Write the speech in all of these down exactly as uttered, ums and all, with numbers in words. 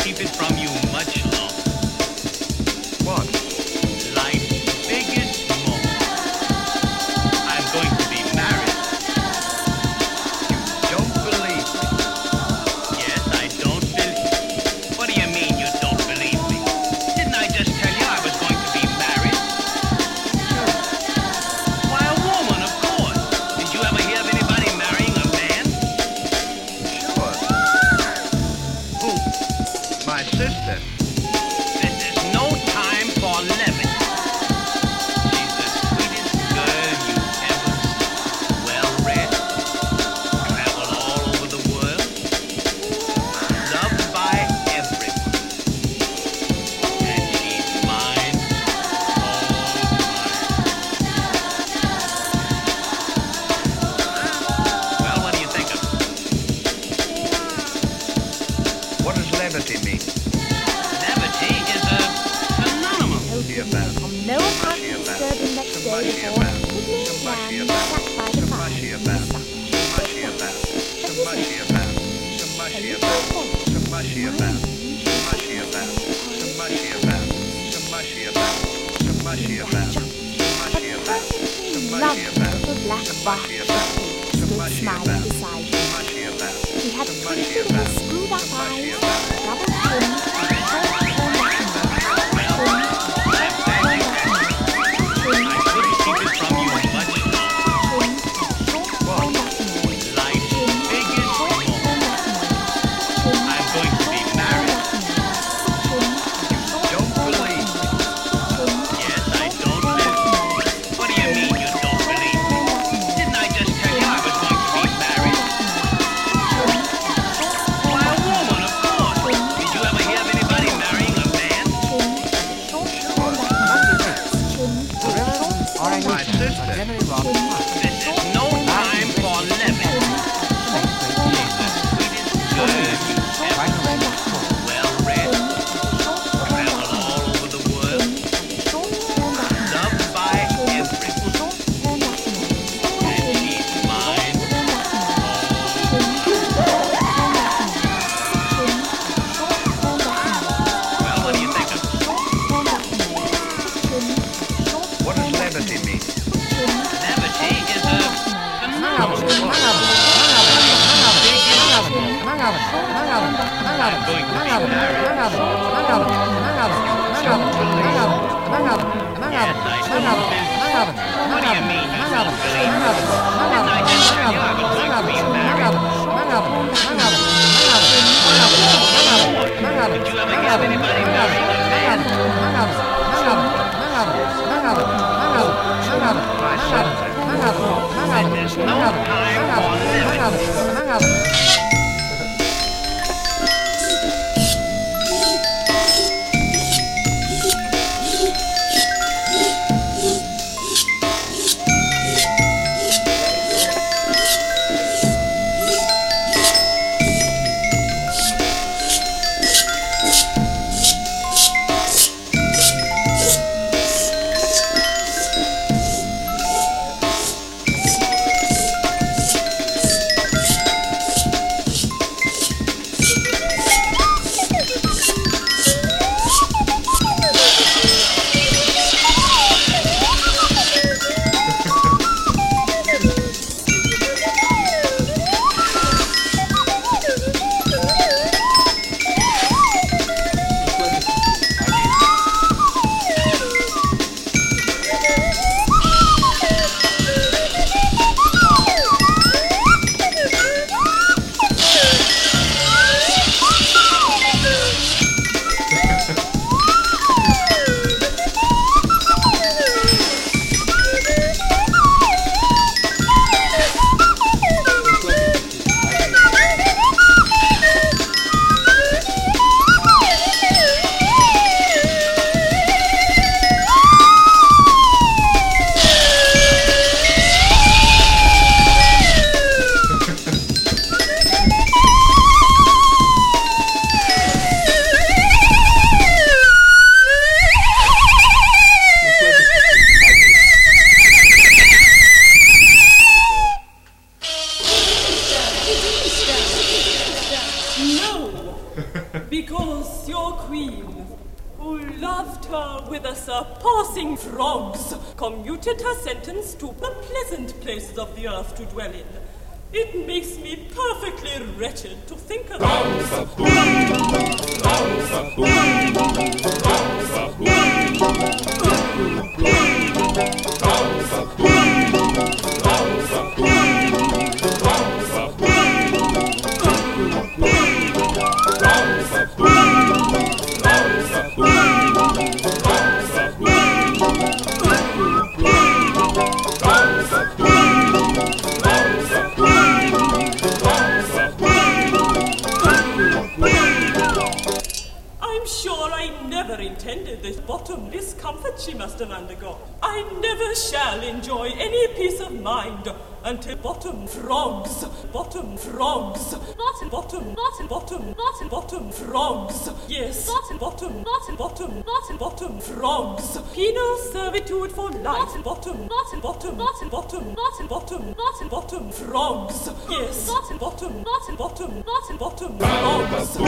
keep it from you much longer. What? Life's biggest moment. I'm going to be married. You don't believe me? Yes, I don't believe. What do you mean you don't believe me? Didn't I just tell you I was going to be married? Why, a woman, of course. Did you ever hear of anybody marrying a man? Sure. Who? My sister. This is no time for levity. She's the sweetest girl you ever seen. Well-read, traveled all over the world, loved by everyone. And she's mine, all mine. Well, what do you think of it? What does levity mean? Levity is a synonym. She about. On no account to disturb him next day before Piglet Lamb sat by the fire. Mushy about. Mushy about. Some mushy about. Some mushy about. Some mushy about. Some mushy about. Some mushy about. Some mushy about. Some mushy about. Some mushy about. Some mushy Loved about. little black Some box mushy that about. stood Some mushy smiling about. beside Some him. mushy about. He had Some twinkle mushy in about. his screwed up Some mushy eyes, about. double chin, and short corn I couldn't keep it from you much longer. What? Life's biggest moment. I'm going to be married. Don't believe me? Yes, I don't believe. What do you mean you don't believe me? Didn't I just tell you I was going to be married? Why, a woman, of course. Did you ever hear of anybody marrying a man? My sister. This is no time for levity. She's the sweetest girl you ever seen. Well-read, traveled all over the world, loved by everyone. And she's mine, well, what do you think of it? What does levity mean? Levity is a phenomenon. I'm going to be married. Yes, I don't believe. What do you mean you don't believe? Didn't I just tell you I was going to be married? Did you ever hear of anybody marrying a man? My sister. There's no time for levity. was your queen, who loved her with a surpassing frogs, commuted her sentence to the pleasant places of the earth to dwell in. It makes me perfectly wretched to think of intended this bottom discomfort she must have undergone. I never shall enjoy any peace of mind until bottom frogs, bottom frogs, bottom, bottom, bottom, bottom, bottom, bottom frogs. Yes, bottom, bottom, bottom, bottom, bottom, bottom frogs. Penal servitude for life. Bottom, bottom, bottom, bottom, bottom, bottom, bottom, bottom, bottom frogs. Yes, bottom, bottom, bottom, bottom, bottom, bottom frogs.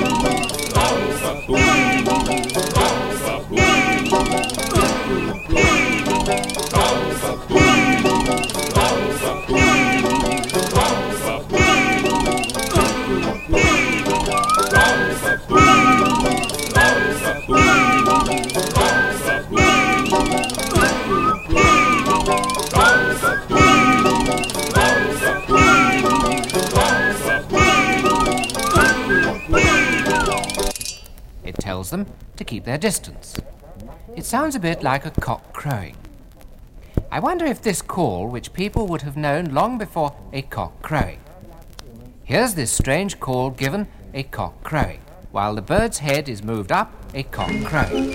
It tells them to keep their distance. It sounds a bit like a cock crowing. I wonder if this call, which people would have known long before a cock crowing. Here's this strange call given a cock crowing. While the bird's head is moved up, a cock crowing.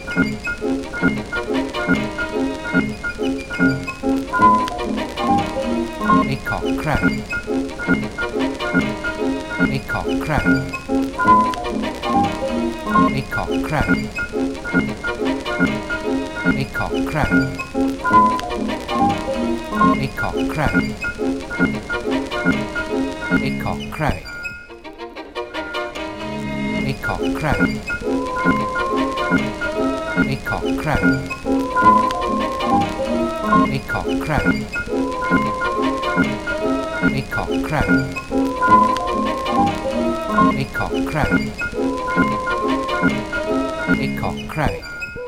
A cock crowing. A cock crowing. A cock crowing. A cock crowing. A cock crowing. A cock crowing. A cock crowing. A cock crowing. A cock crowing. A cock crowing. A cock crowing. A cock crowing.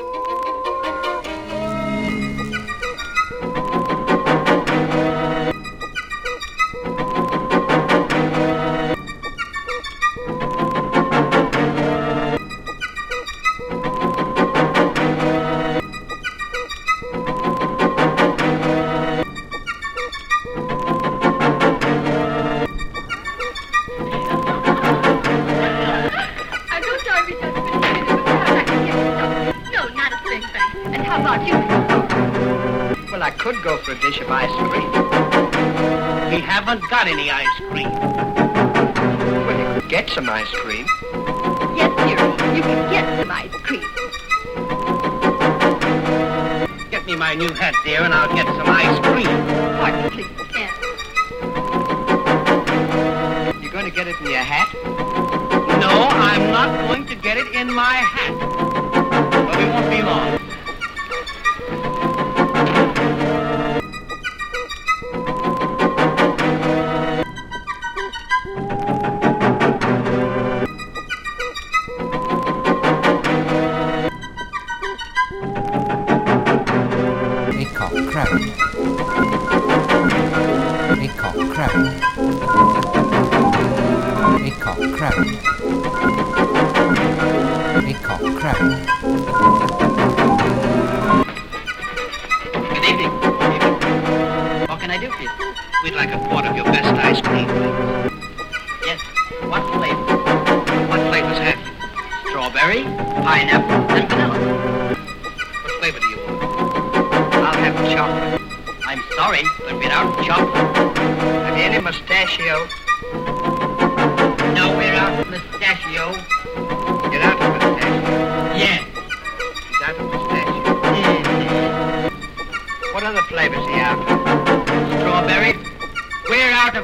Could go for a dish of ice cream. We haven't got any ice cream. Well, you could get some ice cream. Yes, dearie, you can get some ice cream. Get me my new hat, dear, and I'll get some ice cream. Pardon, please, Ken. You're going to get it in your hat? No, I'm not going to get it in my hat. But we won't be long.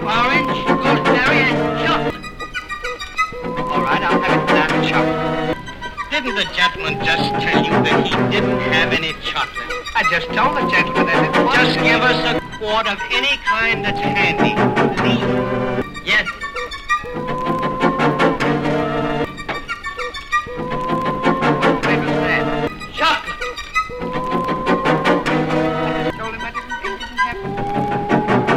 All right, I'll have it without chocolate. Didn't the gentleman just tell you that he didn't have any chocolate? I just told the gentleman that it was. Just give us a quart of any kind that's handy, please. Yes. What flavor's that? Chocolate. I just told him I didn't, it didn't have.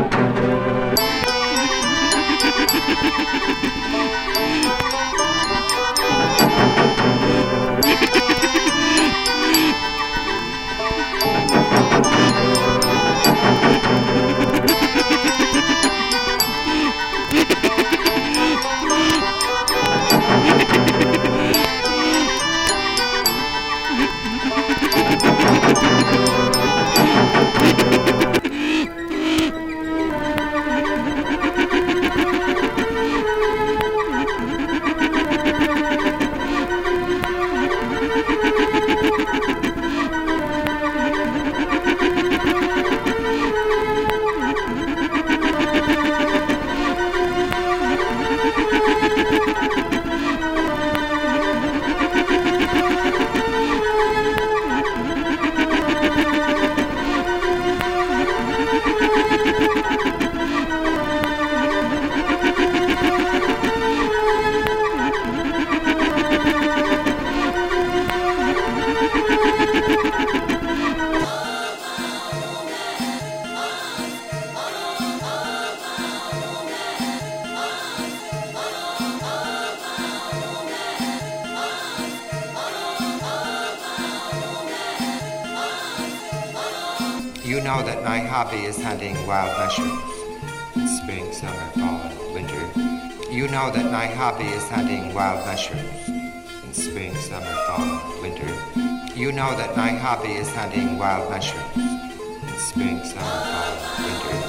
You know that my hobby is hunting wild mushrooms in spring, summer, fall, and winter. You know that my hobby is hunting wild mushrooms in spring, summer, fall, and winter. You know that my hobby is hunting wild mushrooms in spring, summer, fall, and winter.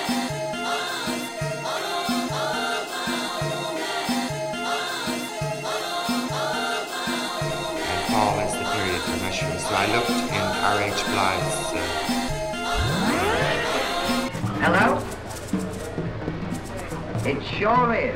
And fall is the period for mushrooms, so I looked in R H Blythe's uh, Hello? It sure is.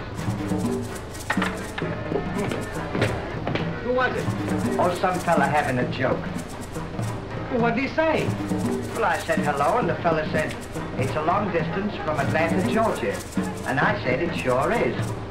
Who was it? Oh, some fella having a joke. Well, what did he say? Well, I said hello, and the fella said, it's a long distance from Atlanta, Georgia. And I said, it sure is.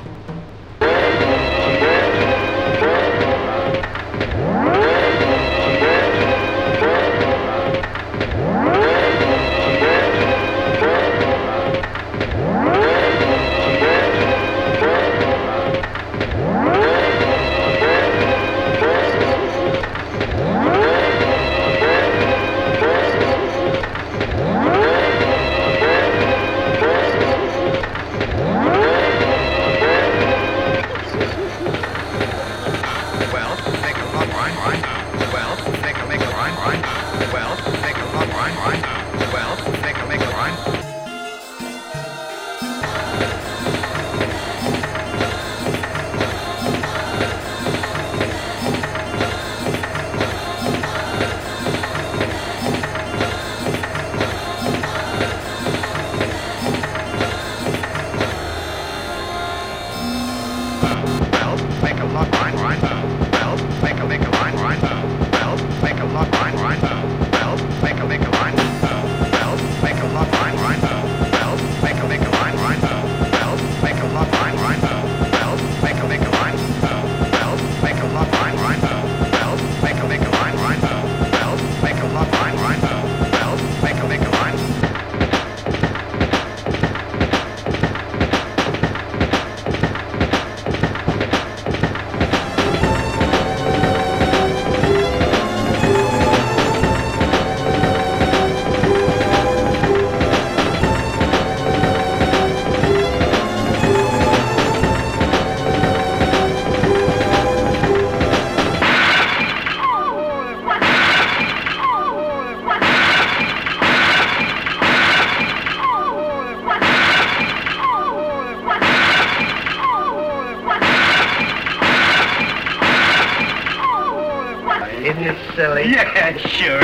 Isn't it silly? Yeah, sure.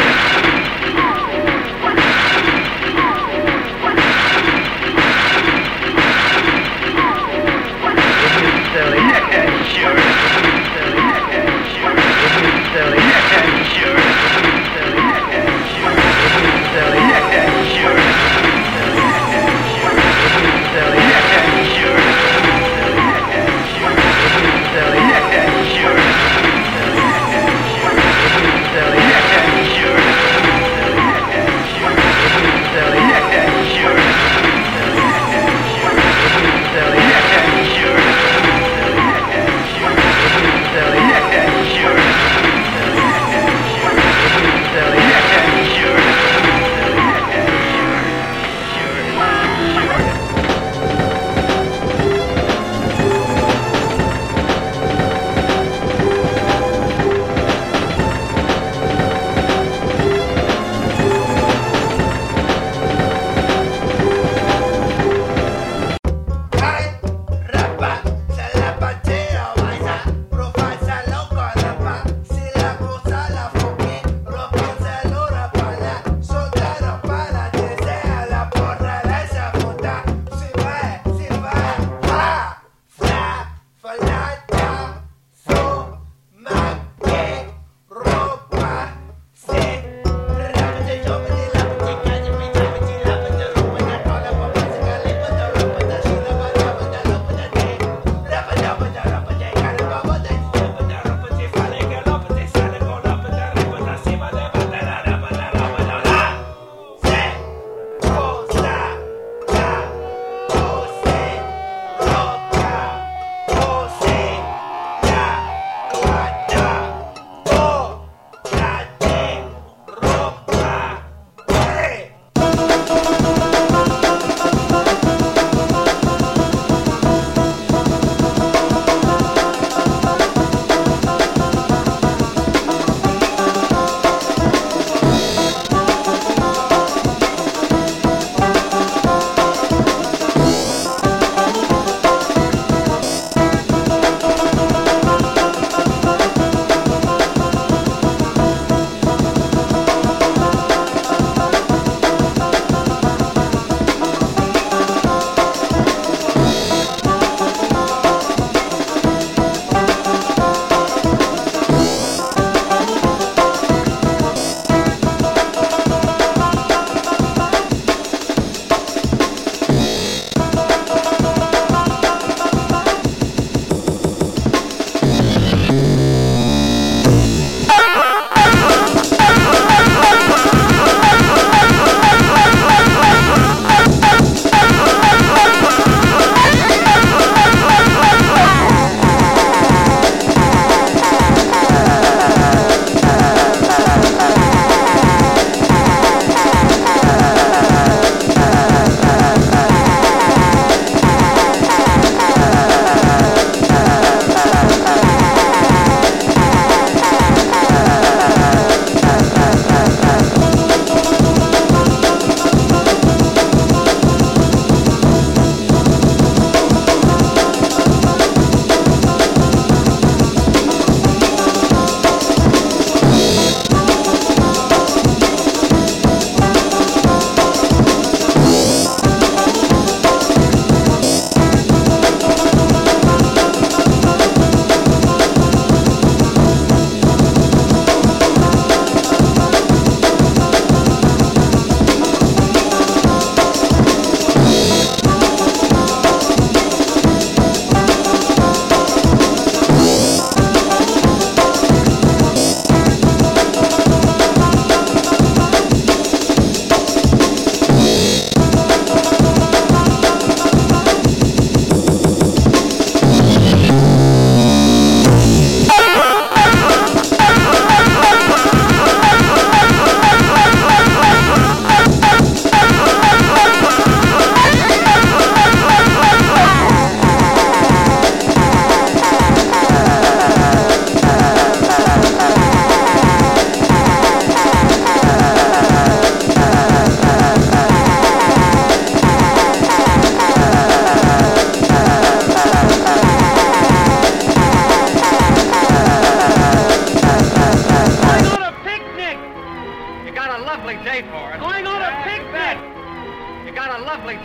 Isn't it silly? Yeah, sure. Isn't it silly? Yeah, sure.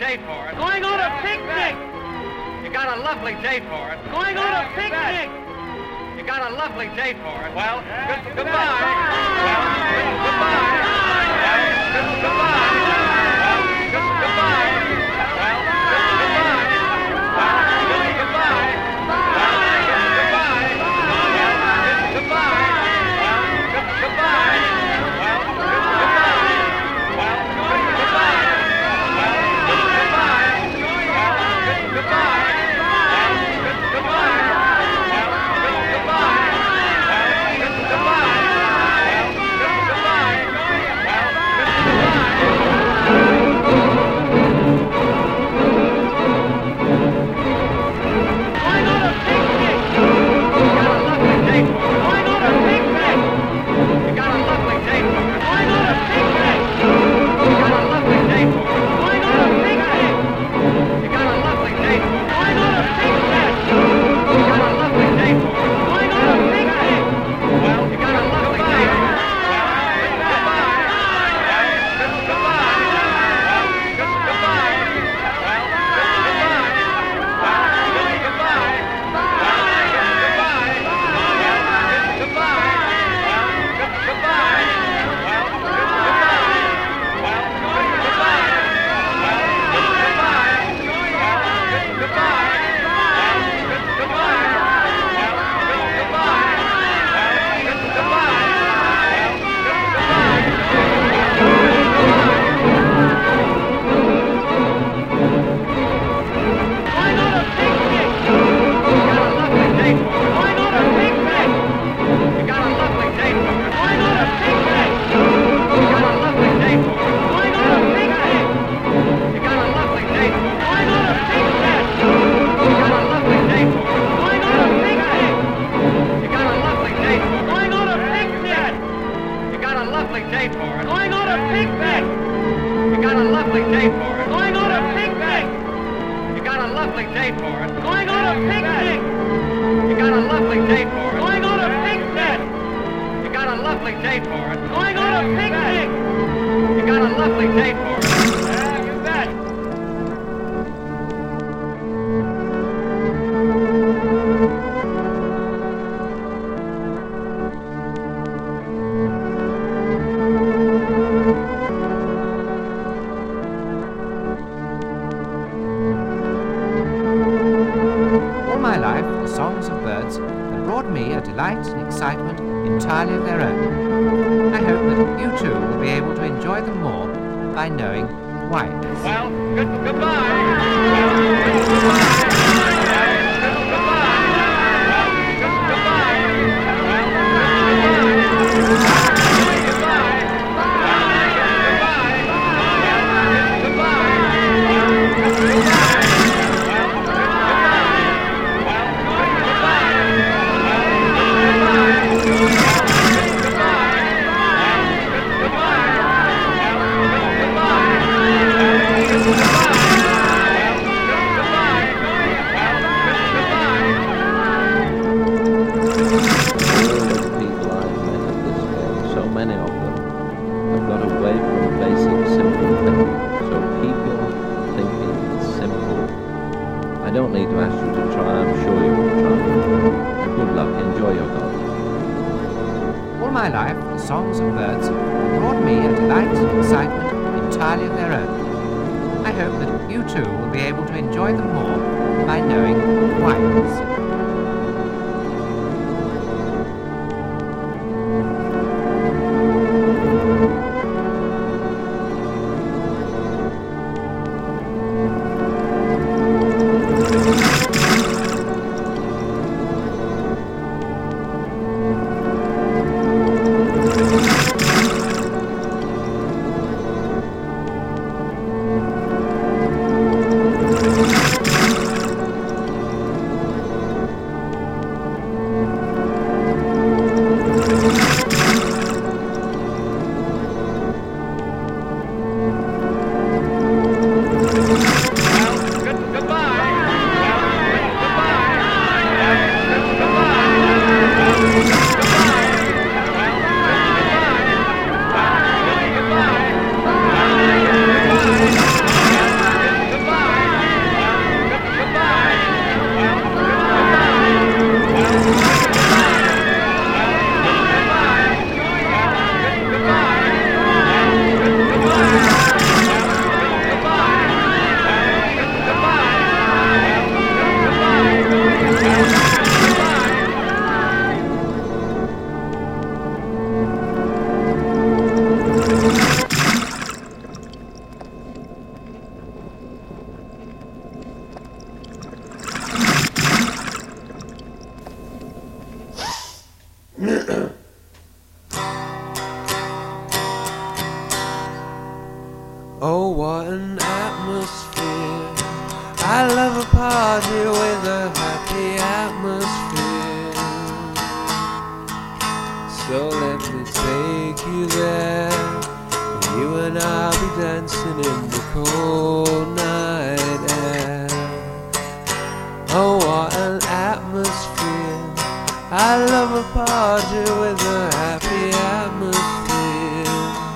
day for it. Going on a picnic. You got a lovely day for it. Going on a picnic. You got a lovely day for it. Well, good, goodbye. Well, good, goodbye. Well, good, goodbye. Well, good, goodbye. Well, good, goodbye. Well, good, goodbye. Well, good, goodbye. Well, good, goodbye. Well, good, goodbye. Well, good, goodbye. Well, good, goodbye. Well, good, goodbye. Well, good, goodbye. Oh, what an atmosphere. I love a party with a happy atmosphere. So let me take you there. You and I'll be dancing in the cold night air. Oh, what an atmosphere. I love a party with a happy atmosphere.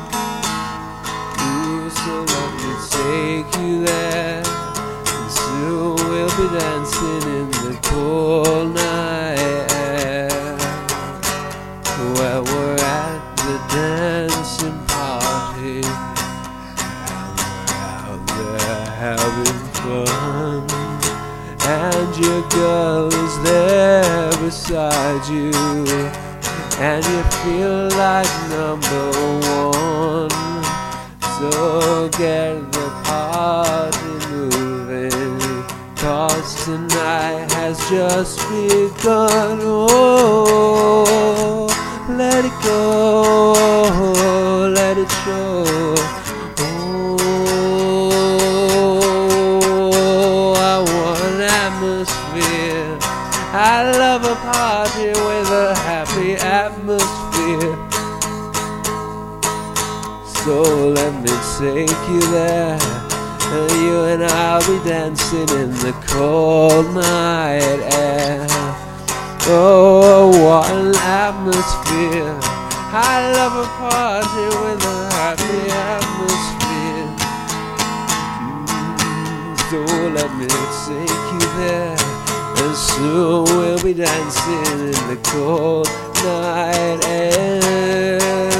Ooh, so let me take you there. And soon we'll be dancing in the cold night air. Well, we're at the dancing party, and we're out there having fun. And your girl is there beside you, and you feel like number one. So get the party moving, 'cause tonight has just begun. Oh, let it go, let it show. I love a party with a happy atmosphere. So let me take you there, and you and I'll be dancing in the cold night air. Oh, what an atmosphere. I love a party with a happy atmosphere. Mm, so let me take you there, and soon we'll be dancing in the cold night air.